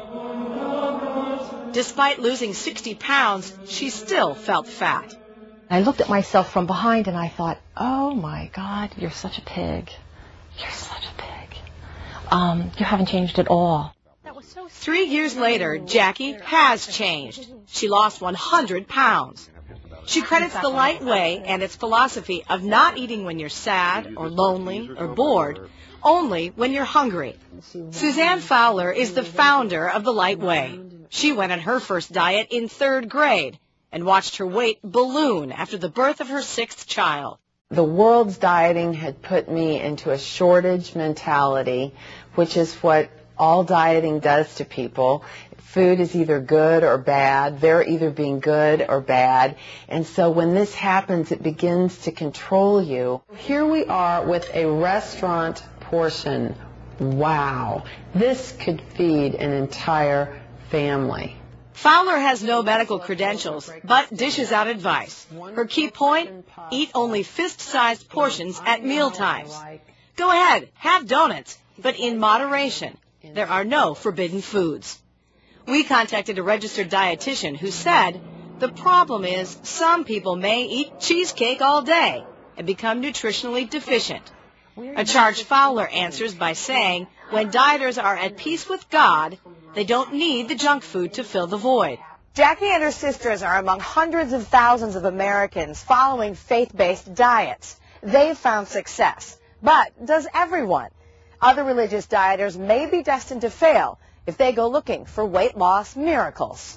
Despite losing sixty pounds, she still felt fat. I looked at myself from behind and I thought, oh my God, you're such a pig. You're such a pig. Um, you haven't changed at all. Three years later, Jackie has changed. She lost one hundred pounds. She credits the Light Way and its philosophy of not eating when you're sad or lonely or bored, only when you're hungry. Suzanne Fowler is the founder of the Light Way. She went on her first diet in third grade and watched her weight balloon after the birth of her sixth child. The world's dieting had put me into a shortage mentality, which is what all dieting does to people. Food is either good or bad. They're either being good or bad. And so when this happens, it begins to control you. Here we are with a restaurant portion. Wow. This could feed an entire family. Fowler has no medical credentials, but dishes out advice. Her key point, eat only fist-sized portions at mealtimes. Go ahead, have donuts, but in moderation. There are no forbidden foods. We contacted a registered dietitian who said, the problem is some people may eat cheesecake all day and become nutritionally deficient. A charge Fowler answers by saying, when dieters are at peace with God, they don't need the junk food to fill the void. Jackie and her sisters are among hundreds of thousands of Americans following faith-based diets. They've found success. But does everyone? Other religious dieters may be destined to fail if they go looking for weight loss miracles.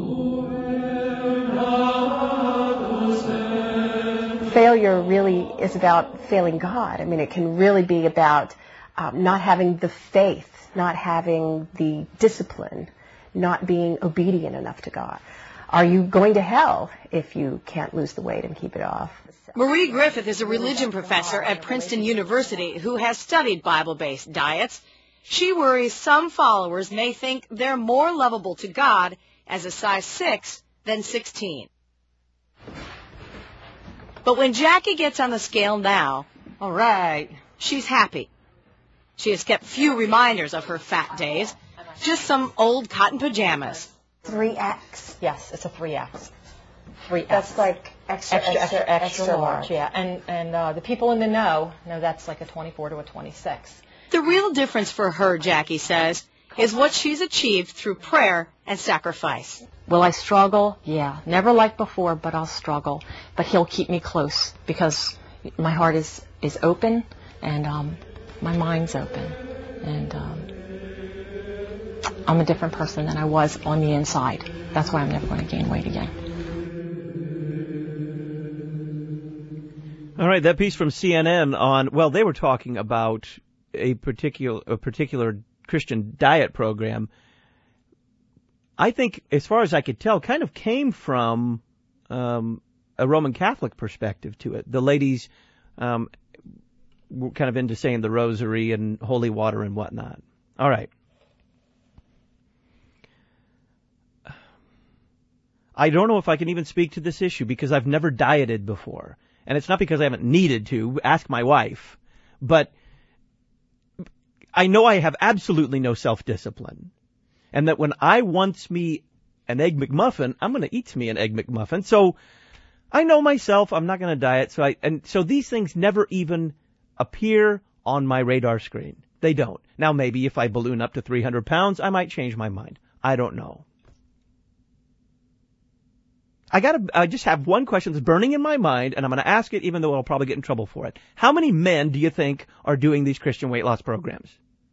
Failure really is about failing God. I mean, it can really be about um, not having the faith, not having the discipline, not being obedient enough to God. Are you going to hell if you can't lose the weight and keep it off? Marie Griffith is a religion professor at Princeton University who has studied Bible-based diets. She worries some followers may think they're more lovable to God as a size six than sixteen. But when Jackie gets on the scale now, all right, she's happy. She has kept few reminders of her fat days, just some old cotton pajamas. three X? Yes, it's a three X. three X. That's like extra, extra, extra, extra, extra large. large. Yeah, and, and uh, the people in the know know that's like a twenty-four to a twenty-six. The real difference for her, Jackie says, is what she's achieved through prayer and sacrifice. Will I struggle? Yeah. Never like before, but I'll struggle. But he'll keep me close because my heart is, is open and um, my mind's open. And um, I'm a different person than I was on the inside. That's why I'm never going to gain weight again. All right, that piece from C N N on, well, they were talking about a particular a particular Christian diet program. I think, as far as I could tell, kind of came from um, a Roman Catholic perspective to it. The ladies um, were kind of into saying the rosary and holy water and whatnot. All right. I don't know if I can even speak to this issue because I've never dieted before. And it's not because I haven't needed to. Ask my wife. But I know I have absolutely no self-discipline. And that when I want me an Egg McMuffin, I'm going to eat me an Egg McMuffin. So I know myself. I'm not going to diet. So I, and so these things never even appear on my radar screen. They don't. Now, maybe if I balloon up to three hundred pounds, I might change my mind. I don't know. I gotta, I just have one question that's burning in my mind, and I'm going to ask it even though I'll probably get in trouble for it. How many men do you think are doing these Christian weight loss programs?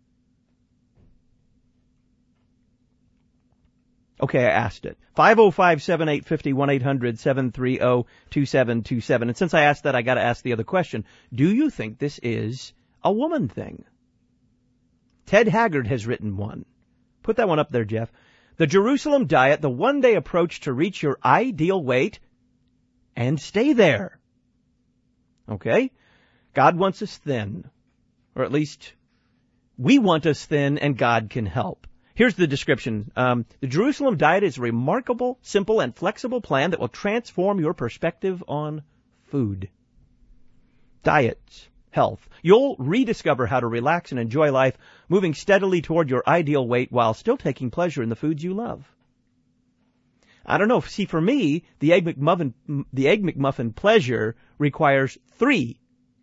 Okay, I asked it. five oh five, seven eight five oh, one eight hundred, seven three oh, two seven two seven. And since I asked that, I gotta ask the other question. Do you think this is a woman thing? Ted Haggard has written one. Put that one up there, Jeff. The Jerusalem Diet, the one-day approach to reach your ideal weight and stay there. Okay? God wants us thin. Or at least we want us thin, and God can help. Here's the description. Um, the Jerusalem Diet is a remarkable, simple, and flexible plan that will transform your perspective on food. Diets. Health. You'll rediscover how to relax and enjoy life, moving steadily toward your ideal weight while still taking pleasure in the foods you love. I don't know. See, for me, the Egg McMuffin, the Egg McMuffin pleasure requires three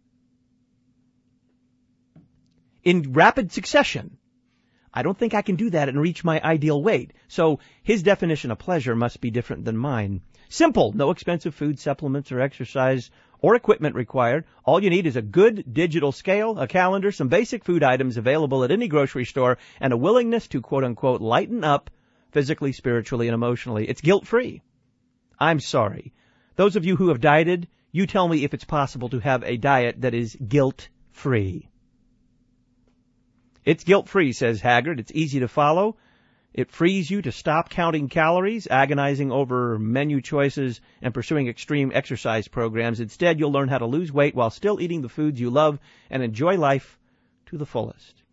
in rapid succession. I don't think I can do that and reach my ideal weight. So his definition of pleasure must be different than mine. Simple. No expensive food supplements or exercise or equipment required. All you need is a good digital scale, a calendar, some basic food items available at any grocery store, and a willingness to quote-unquote lighten up physically, spiritually, and emotionally. It's guilt-free. I'm sorry. Those of you who have dieted, you tell me if it's possible to have a diet that is guilt-free. It's guilt-free, says Haggard. It's easy to follow. It frees you to stop counting calories, agonizing over menu choices, and pursuing extreme exercise programs. Instead, you'll learn how to lose weight while still eating the foods you love and enjoy life to the fullest.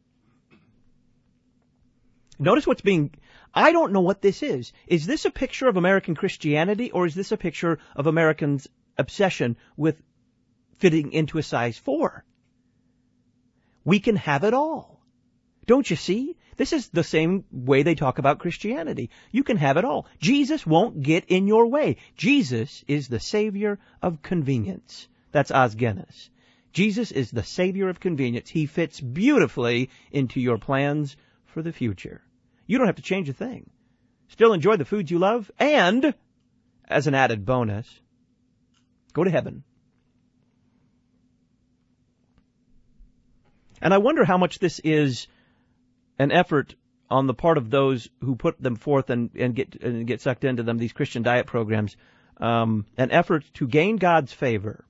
Notice what's being... I don't know what this is. Is this a picture of American Christianity, or is this a picture of Americans' obsession with fitting into a size four? We can have it all. Don't you see? This is the same way they talk about Christianity. You can have it all. Jesus won't get in your way. Jesus is the savior of convenience. That's Os Guinness. Jesus is the savior of convenience. He fits beautifully into your plans for the future. You don't have to change a thing. Still enjoy the foods you love, and, as an added bonus, go to heaven. And I wonder how much this is an effort on the part of those who put them forth and, and get and get sucked into them, these Christian diet programs, um, an effort to gain God's favor.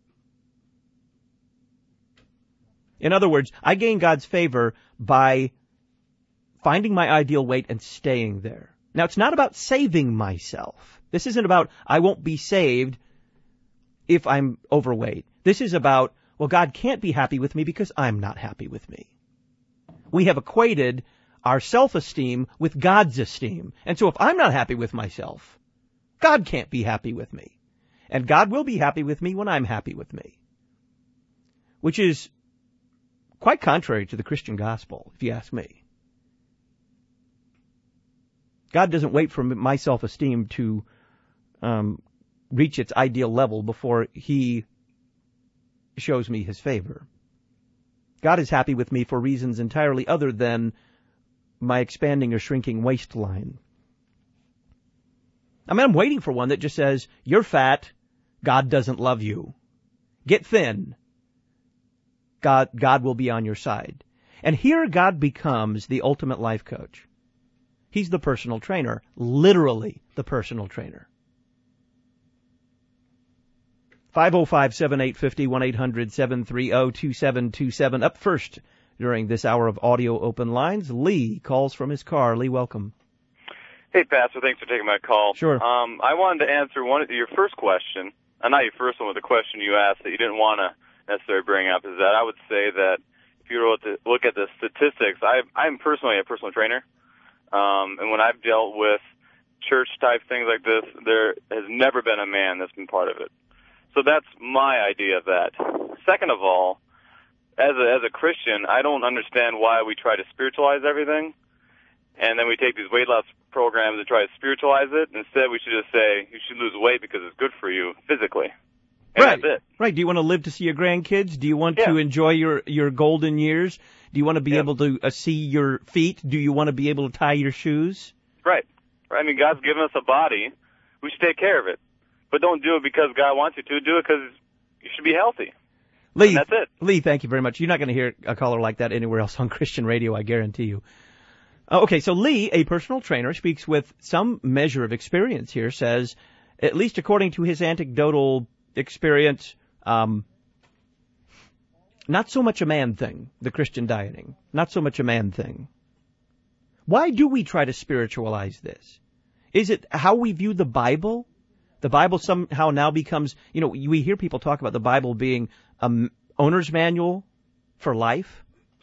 In other words, I gain God's favor by finding my ideal weight and staying there. Now, it's not about saving myself. This isn't about I won't be saved if I'm overweight. This is about, well, God can't be happy with me because I'm not happy with me. We have equated our self-esteem with God's esteem. And so if I'm not happy with myself, God can't be happy with me. And God will be happy with me when I'm happy with me. Which is quite contrary to the Christian gospel, if you ask me. God doesn't wait for my self-esteem to um, reach its ideal level before He shows me His favor. God is happy with me for reasons entirely other than my expanding or shrinking waistline. I mean, I'm waiting for one that just says, you're fat, God doesn't love you. Get thin, God, God will be on your side. And here God becomes the ultimate life coach. He's the personal trainer, literally the personal trainer. five oh five, seven eight five oh, one eight hundred, seven three oh, two seven two seven. Up first during this hour of audio open lines, Lee calls from his car. Lee, welcome. Hey, Pastor, thanks for taking my call. Sure. Um, I wanted to answer one of your first question, uh, not your first one, but the question you asked that you didn't want to necessarily bring up, is that I would say that if you were to look at the statistics, I, I'm personally a personal trainer, um, and when I've dealt with church-type things like this, there has never been a man that's been part of it. So that's my idea of that. Second of all, as a, as a Christian, I don't understand why we try to spiritualize everything, and then we take these weight loss programs and try to spiritualize it. Instead, we should just say you should lose weight because it's good for you physically. And right. That's it. Right. Do you want to live to see your grandkids? Do you want yeah. to enjoy your, your golden years? Do you want to be yeah. able to uh, see your feet? Do you want to be able to tie your shoes? Right. I mean, God's given us a body. We should take care of it. But don't do it because God wants you to. Do it because you should be healthy. Lee, and that's it. Lee, thank you very much. You're not going to hear a caller like that anywhere else on Christian radio, I guarantee you. Uh, okay, so Lee, a personal trainer, speaks with some measure of experience here, says, at least according to his anecdotal experience, um, not so much a man thing, the Christian dieting. Not so much a man thing. Why do we try to spiritualize this? Is it how we view the Bible? The Bible somehow now becomes, you know, we hear people talk about the Bible being an owner's manual for life.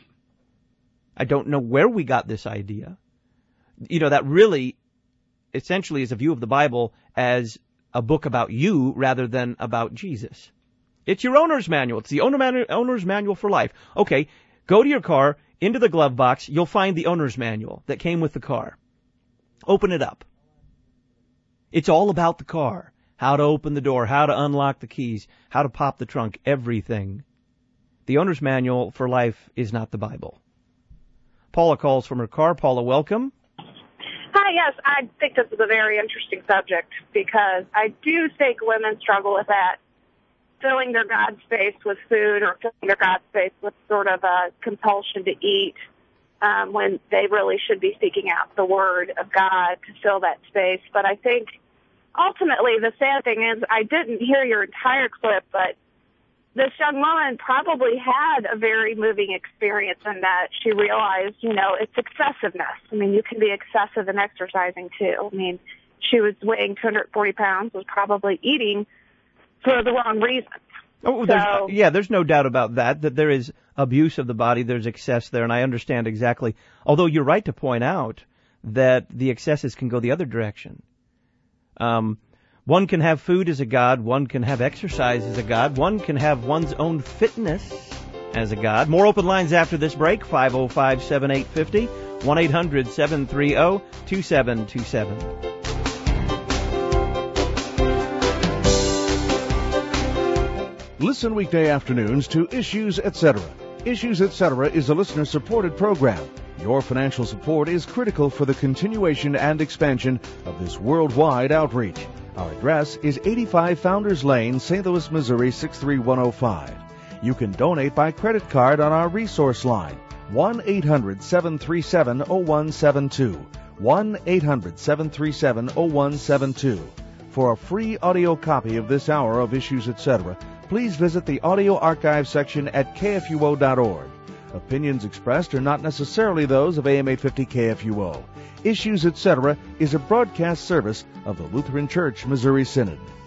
I don't know where we got this idea. You know, that really essentially is a view of the Bible as a book about you rather than about Jesus. It's your owner's manual. It's the owner man- owner's manual for life. Okay, go to your car, into the glove box, you'll find the owner's manual that came with the car. Open it up. It's all about the car. How to open the door, how to unlock the keys, how to pop the trunk, everything. The owner's manual for life is not the Bible. Paula calls from her car. Paula, welcome. Hi, yes, I think this is a very interesting subject because I do think women struggle with that, filling their God space with food or filling their God space with sort of a compulsion to eat um, when they really should be seeking out the Word of God to fill that space. But I think ultimately the sad thing is I didn't hear your entire clip, but this young woman probably had a very moving experience in that she realized, you know, it's excessiveness. I mean, you can be excessive in exercising, too. I mean, she was weighing two hundred forty pounds, was probably eating for the wrong reasons. Oh, there's, so, yeah, there's no doubt about that, that there is abuse of the body, there's excess there, and I understand exactly. Although you're right to point out that the excesses can go the other direction. Um... One can have food as a god, one can have exercise as a god, one can have one's own fitness as a god. More open lines after this break, five oh five, seven eight five oh, one eight hundred, seven three oh, two seven two seven. Listen weekday afternoons to Issues Etc. Issues Etc. is a listener-supported program. Your financial support is critical for the continuation and expansion of this worldwide outreach. Our address is eighty-five Founders Lane, Saint Louis, Missouri, six three one oh five. You can donate by credit card on our resource line, one eight hundred, seven three seven, oh one seven two, one eight hundred, seven three seven, oh one seven two. For a free audio copy of this hour of Issues Etc., please visit the audio archive section at K F U O dot org. Opinions expressed are not necessarily those of A M eight fifty K F U O. Issues Etc. is a broadcast service of the Lutheran Church Missouri Synod.